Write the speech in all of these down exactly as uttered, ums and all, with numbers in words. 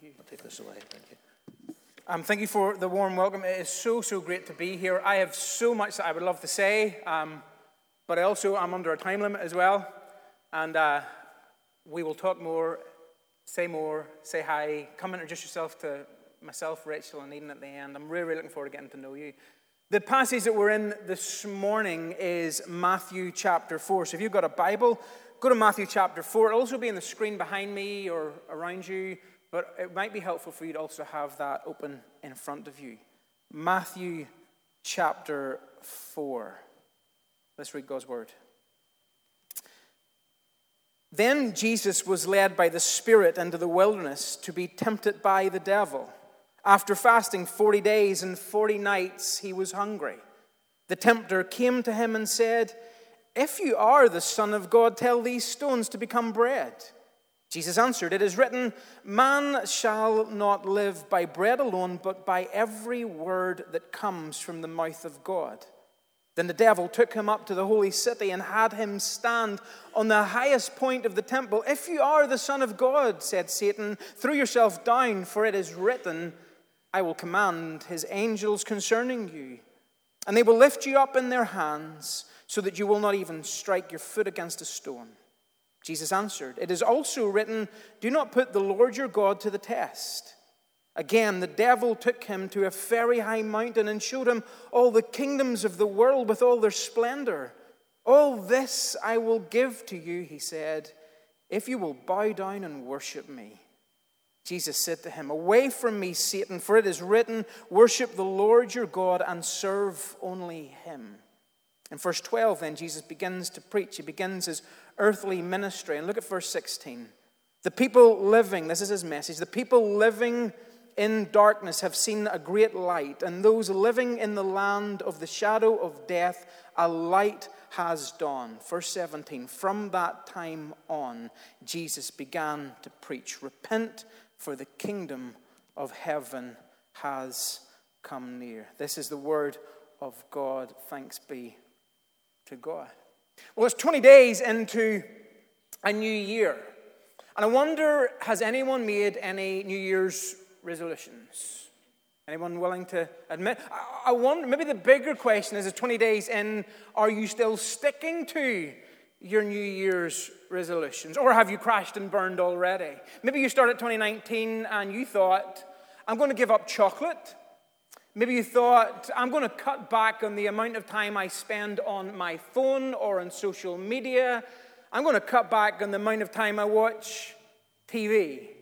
I'll take this away. Thank you. Um, thank you for the warm welcome. It is so, so great to be here. I have so much that I would love to say, um, but I also am under a time limit as well. And uh, we will talk more, say more, say hi, come introduce yourself to myself, Rachel, and Eden at the end. I'm really, really looking forward to getting to know you. The passage that we're in this morning is Matthew chapter four. So if you've got a Bible, go to Matthew chapter four. It'll also be on the screen behind me or around you, but it might be helpful for you to also have that open in front of you. Matthew chapter four. Let's read God's word. Then Jesus was led by the Spirit into the wilderness to be tempted by the devil. After fasting forty days and forty nights, he was hungry. The tempter came to him and said, "If you are the Son of God, tell these stones to become bread." Jesus answered, "It is written, man shall not live by bread alone, but by every word that comes from the mouth of God." Then the devil took him up to the holy city and had him stand on the highest point of the temple. "If you are the Son of God," said Satan, "throw yourself down, for it is written, I will command his angels concerning you, and they will lift you up in their hands, so that you will not even strike your foot against a stone." Jesus answered, "It is also written, do not put the Lord your God to the test." Again, the devil took him to a very high mountain and showed him all the kingdoms of the world with all their splendor. "All this I will give to you," he said, "if you will bow down and worship me." Jesus said to him, "Away from me, Satan, for it is written, worship the Lord your God and serve only him." In verse twelve, then, Jesus begins to preach. He begins his earthly ministry. And look at verse sixteen. The people living, this is his message, the people living in darkness have seen a great light, and those living in the land of the shadow of death, a light has dawned. Verse seventeen, from that time on, Jesus began to preach, "Repent, for the kingdom of heaven has come near." This is the word of God. Thanks be to God. Well, it's twenty days into a new year. And I wonder, has anyone made any New Year's resolutions? Anyone willing to admit? I wonder, maybe the bigger question is, is twenty days in, are you still sticking to your New Year's resolutions? Or have you crashed and burned already? Maybe you started twenty nineteen and you thought, I'm going to give up chocolate. Maybe you thought, I'm going to cut back on the amount of time I spend on my phone or on social media. I'm going to cut back on the amount of time I watch T V.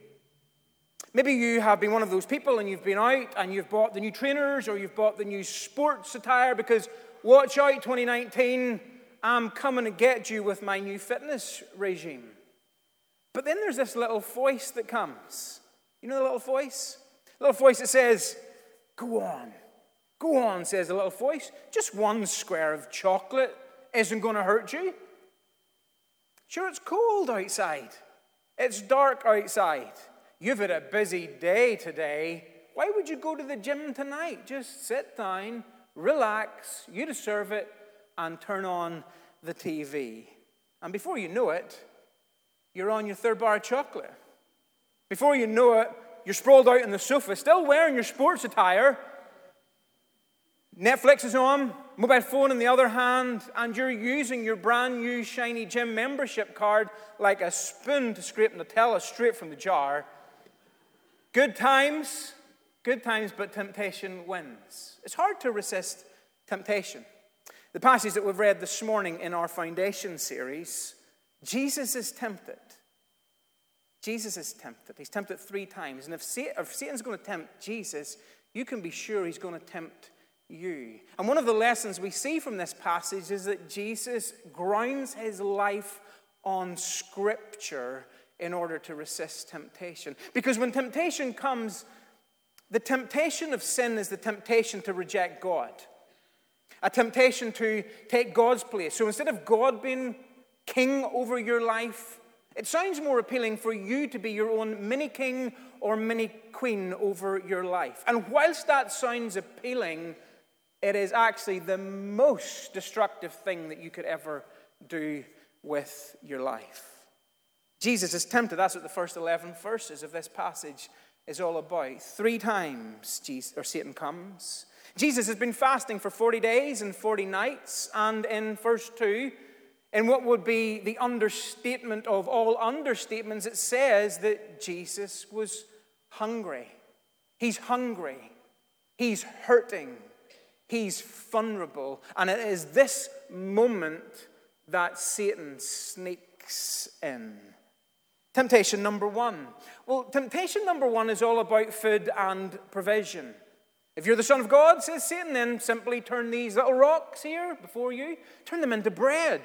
Maybe you have been one of those people and you've been out and you've bought the new trainers or you've bought the new sports attire because, watch out, twenty nineteen, I'm coming to get you with my new fitness regime. But then there's this little voice that comes. You know the little voice? The little voice that says, go on, go on, says the little voice. Just one square of chocolate isn't going to hurt you. Sure, it's cold outside. It's dark outside. You've had a busy day today. Why would you go to the gym tonight? Just sit down, relax, you deserve it, and turn on the T V. And before you know it, you're on your third bar of chocolate. Before you know it, you're sprawled out on the sofa, still wearing your sports attire. Netflix is on, mobile phone in the other hand, and you're using your brand new shiny gym membership card like a spoon to scrape Nutella straight from the jar. Good times, good times, but temptation wins. It's hard to resist temptation. The passage that we've read this morning in our Foundation series, Jesus is tempted. Jesus is tempted. He's tempted three times. And if Satan's going to tempt Jesus, you can be sure he's going to tempt you. And one of the lessons we see from this passage is that Jesus grounds his life on Scripture in order to resist temptation. Because when temptation comes, the temptation of sin is the temptation to reject God. A temptation to take God's place. So instead of God being king over your life, it sounds more appealing for you to be your own mini-king or mini-queen over your life. And whilst that sounds appealing, it is actually the most destructive thing that you could ever do with your life. Jesus is tempted. That's what the first eleven verses of this passage is all about. Three times Jesus, or Satan comes. Jesus has been fasting for forty days and forty nights, and in verse two, in what would be the understatement of all understatements, it says that Jesus was hungry. He's hungry. He's hurting. He's vulnerable. And it is this moment that Satan sneaks in. Temptation number one. Well, temptation number one is all about food and provision. If you're the Son of God, says Satan, then simply turn these little rocks here before you, turn them into bread.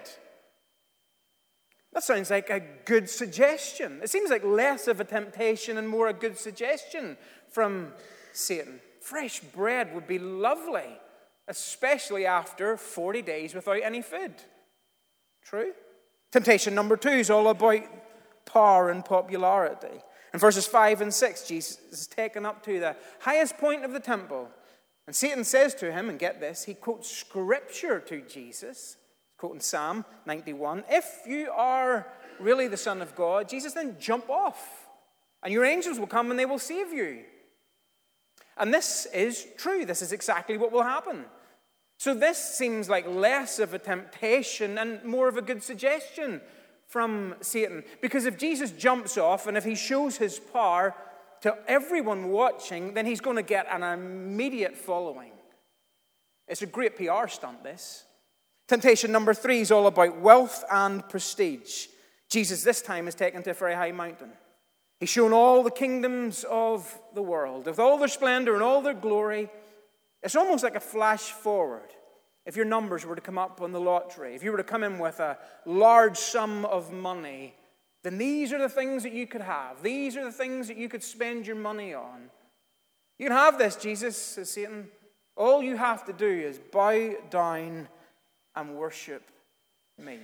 That sounds like a good suggestion. It seems like less of a temptation and more a good suggestion from Satan. Fresh bread would be lovely, especially after forty days without any food. True? Temptation number two is all about power and popularity. In verses five and six, Jesus is taken up to the highest point of the temple. And Satan says to him, and get this, he quotes scripture to Jesus, quoting Psalm ninety-one, if you are really the Son of God, Jesus, then jump off, and your angels will come and they will save you. And this is true. This is exactly what will happen. So this seems like less of a temptation and more of a good suggestion from Satan. Because if Jesus jumps off and if he shows his power to everyone watching, then he's going to get an immediate following. It's a great P R stunt, this. Temptation number three is all about wealth and prestige. Jesus this time is taken to a very high mountain. He's shown all the kingdoms of the world, with all their splendor and all their glory. It's almost like a flash forward. If your numbers were to come up on the lottery, if you were to come in with a large sum of money, then these are the things that you could have. These are the things that you could spend your money on. You can have this, Jesus, says Satan. All you have to do is bow down and worship me.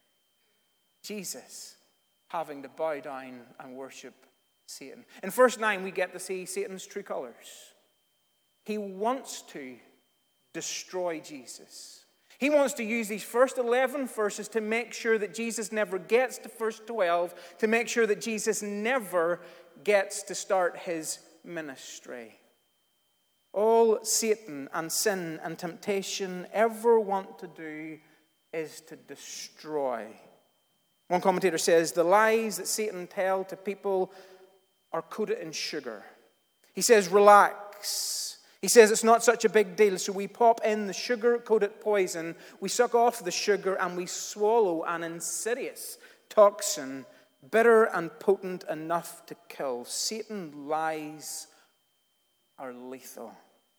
Jesus having to bow down and worship Satan. In verse nine, we get to see Satan's true colors. He wants to destroy Jesus. He wants to use these first eleven verses to make sure that Jesus never gets to verse twelve, to make sure that Jesus never gets to start his ministry. All Satan and sin and temptation ever want to do is to destroy. One commentator says, the lies that Satan tells to people are coated in sugar. He says, relax. He says it's not such a big deal, so we pop in the sugar-coated poison, we suck off the sugar, and we swallow an insidious toxin, bitter and potent enough to kill. Satan's lies are lethal.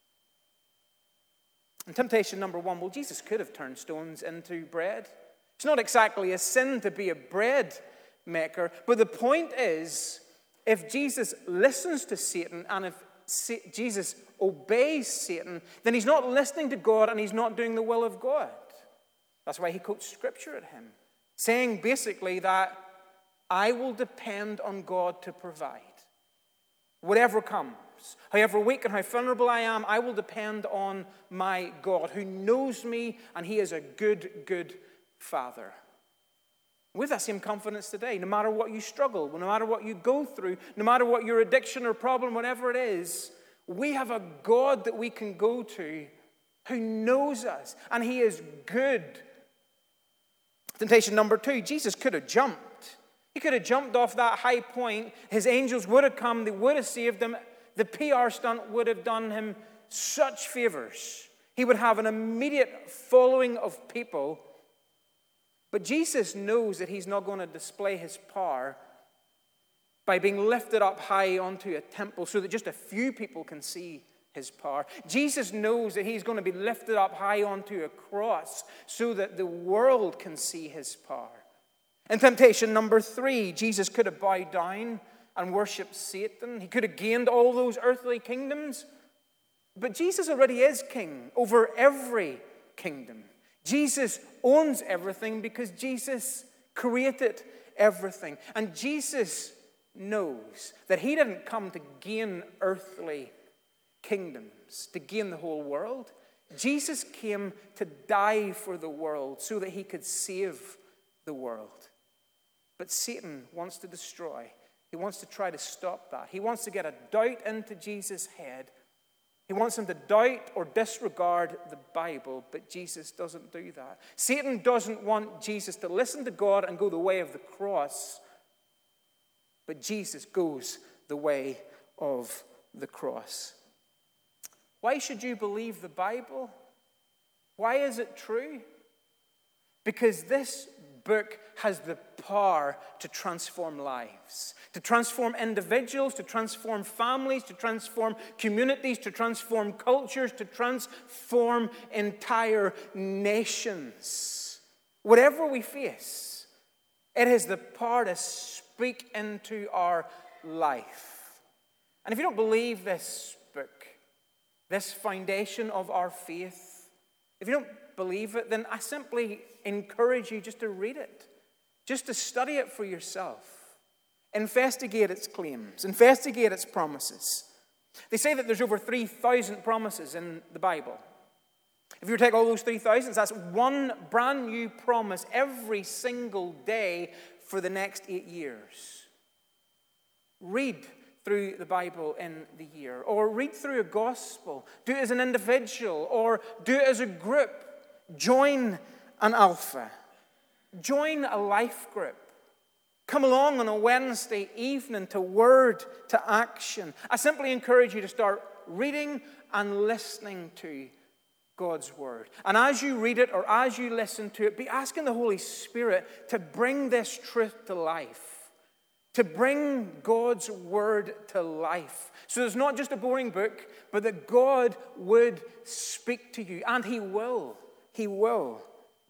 And temptation number one, well, Jesus could have turned stones into bread. It's not exactly a sin to be a bread maker, but the point is, if Jesus listens to Satan and if Jesus obeys Satan, then he's not listening to God and he's not doing the will of God. That's why he quotes scripture at him, saying basically that I will depend on God to provide. Whatever comes, however weak and how vulnerable I am, I will depend on my God who knows me, and he is a good, good Father. With that same confidence today, no matter what you struggle, no matter what you go through, no matter what your addiction or problem, whatever it is, we have a God that we can go to who knows us, and he is good. Temptation number two, Jesus could have jumped. He could have jumped off that high point. His angels would have come. They would have saved him. The P R stunt would have done him such favors. He would have an immediate following of people. But Jesus knows that he's not going to display his power by being lifted up high onto a temple so that just a few people can see his power. Jesus knows that he's going to be lifted up high onto a cross so that the world can see his power. In temptation number three, Jesus could have bowed down and worshipped Satan. He could have gained all those earthly kingdoms. But Jesus already is king over every kingdom. Jesus owns everything because Jesus created everything. And Jesus knows that he didn't come to gain earthly kingdoms, to gain the whole world. Jesus came to die for the world so that he could save the world. But Satan wants to destroy He wants to try to stop that. He wants to get a doubt into Jesus' head. He wants him to doubt or disregard the Bible, but Jesus doesn't do that. Satan doesn't want Jesus to listen to God and go the way of the cross, but Jesus goes the way of the cross. Why should you believe the Bible? Why is it true? Because this book has the power to transform lives, to transform individuals, to transform families, to transform communities, to transform cultures, to transform entire nations. Whatever we face, it has the power to speak into our life. And if you don't believe this book, this foundation of our faith, if you don't believe it, then I simply encourage you just to read it, just to study it for yourself. Investigate its claims, investigate its promises. They say that there's over three thousand promises in the Bible. If you were to take all those three thousand, that's one brand new promise every single day for the next eight years. Read through the Bible in the year, or read through a gospel. Do it as an individual, or do it as a group. Join an alpha. Join a life group. Come along on a Wednesday evening to word, to action. I simply encourage you to start reading and listening to God's word. And as you read it or as you listen to it, be asking the Holy Spirit to bring this truth to life. To bring God's word to life. So it's not just a boring book, but that God would speak to you. And he will. He will.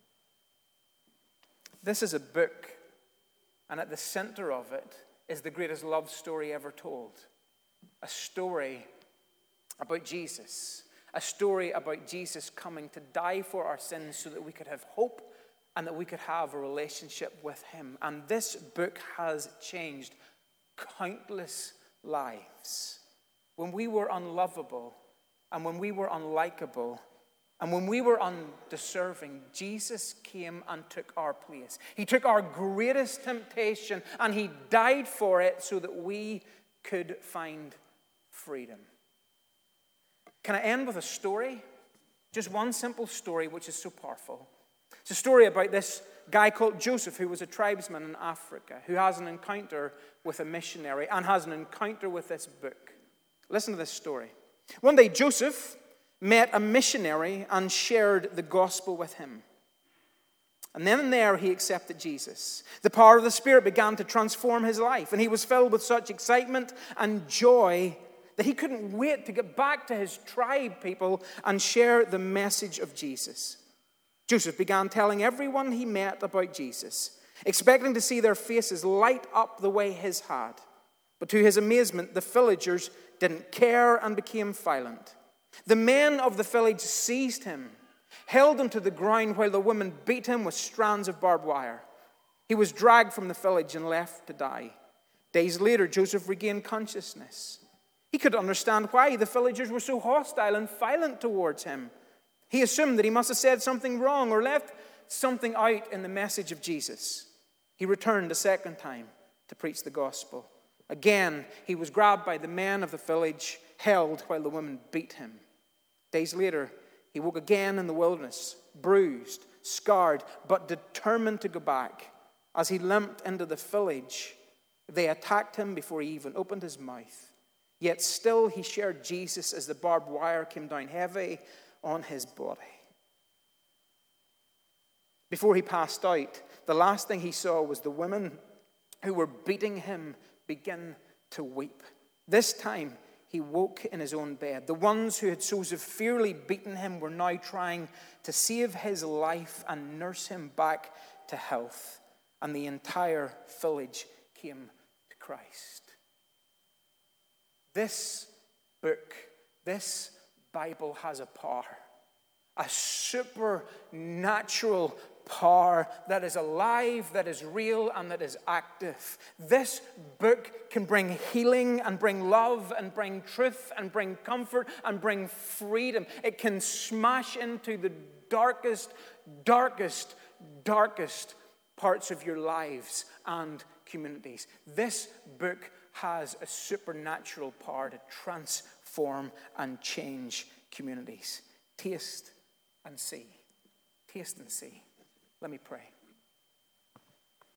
This is a book, and at the center of it is the greatest love story ever told. A story about Jesus. A story about Jesus coming to die for our sins so that we could have hope and that we could have a relationship with him. And this book has changed countless lives. When we were unlovable, and when we were unlikable, and when we were undeserving, Jesus came and took our place. He took our greatest temptation, and he died for it so that we could find freedom. Can I end with a story? Just one simple story which is so powerful. It's a story about this guy called Joseph, who was a tribesman in Africa, who has an encounter with a missionary and has an encounter with this book. Listen to this story. One day, Joseph met a missionary and shared the gospel with him. And then and there, he accepted Jesus. The power of the Spirit began to transform his life, and he was filled with such excitement and joy that he couldn't wait to get back to his tribe people and share the message of Jesus. Joseph began telling everyone he met about Jesus, expecting to see their faces light up the way his had. But to his amazement, the villagers didn't care and became violent. The men of the village seized him, held him to the ground while the women beat him with strands of barbed wire. He was dragged from the village and left to die. Days later, Joseph regained consciousness. He could understand why the villagers were so hostile and violent towards him. He assumed that he must have said something wrong or left something out in the message of Jesus. He returned a second time to preach the gospel. Again, he was grabbed by the men of the village, held while the women beat him. Days later, he woke again in the wilderness, bruised, scarred, but determined to go back. As he limped into the village, they attacked him before he even opened his mouth. Yet still he shared Jesus as the barbed wire came down heavy on his body. Before he passed out, the last thing he saw was the women who were beating him begin to weep. This time, he woke in his own bed. The ones who had so severely beaten him were now trying to save his life and nurse him back to health. And the entire village came to Christ. This book, this Bible has a power, a supernatural power that is alive, that is real, and that is active. This book can bring healing and bring love and bring truth and bring comfort and bring freedom. It can smash into the darkest, darkest, darkest parts of your lives and communities. This book has a supernatural power to transform and change communities. Taste and see. Taste and see. Let me pray.